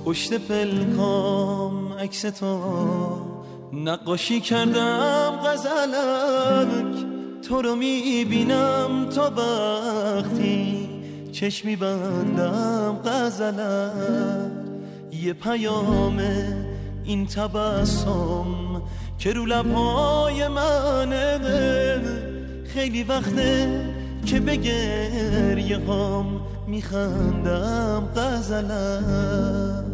پشت پلکام عکس تو نقاشی کردم غزلک، تو رو میبینم تا وقتی چشمی بندم غزلک. یه پیام این تبسم که رو لبهای منه، خیلی وقته که به گریه هام میخندم غزلک.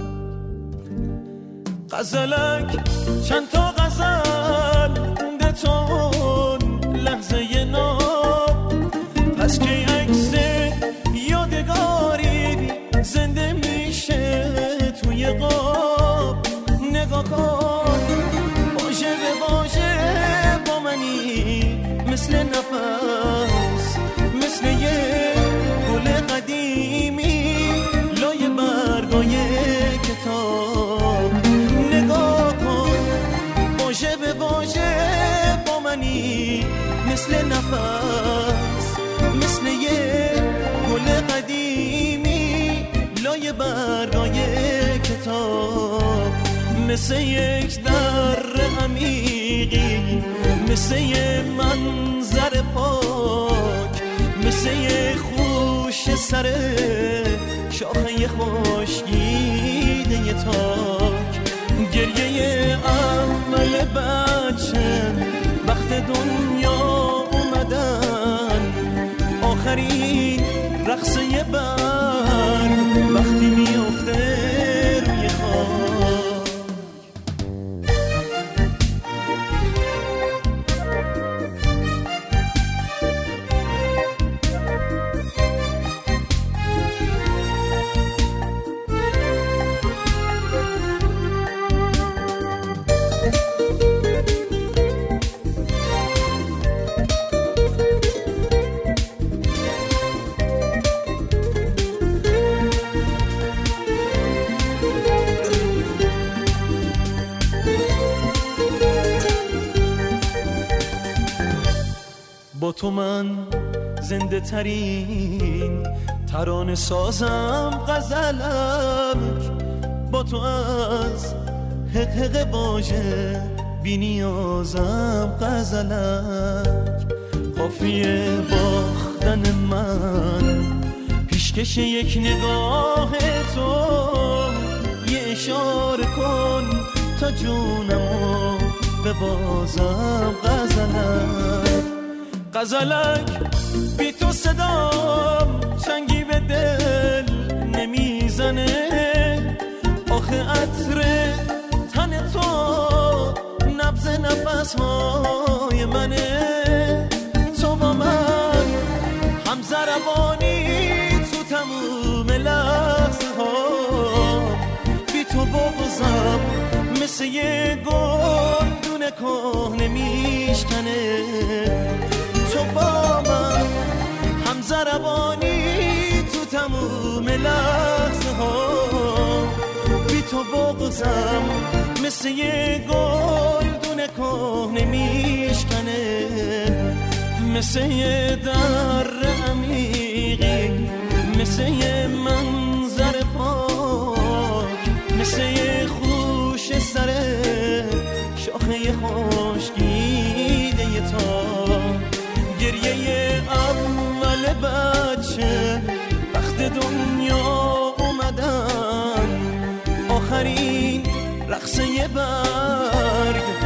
غزلک چند تا غزل مونده تون لحظه ناب، پس که عکس یادگاری زنده میشه توی قاب. نگاه کن باشه به باشه با منی، مثل نفس مثل یه گل قدیمی لای برگای کتاب. نگاه کن باشه به باشه با منی، مثل نفس مثل یه گل قدیمی لای برگای کتاب. مثل یک در عمیقی، مثل یه منظر پاک، مثل یه خوش سر شاخه خشکیده تاک. گریه اول بچه وقت دنیا اومدن، آخرین رقصه برگ وقتی میافته روی خاک. با تو من زنده ترین ترانه سازم غزلک، با تو از حق واژه بی نیازم غزلک. قافیه باختن من پیشکش یک نگاه تو، یه اشاره کن تا جونمو ببازم غزلک. غزلک بی تو صدام چنگی به دل نمیزنه، آخه عطر تن تو نبض نفسهای منه. تو با من هم ضربانی تو تموم لحظه ها، بی تو بغضم مثل یه گلدون کهنه میشکنه. تو با من هم ضربانی تو تموم لحظه ها، بی تو بغضم مثل یه گلدون کهنه میشکنه. مثل یه در عمیقی، مثل یه منظر پاک، مثل یه خوش سر شاخه خشکیده تاک. گریه اول بچه وقت دنیا اومدن، آخرین رقصه برگ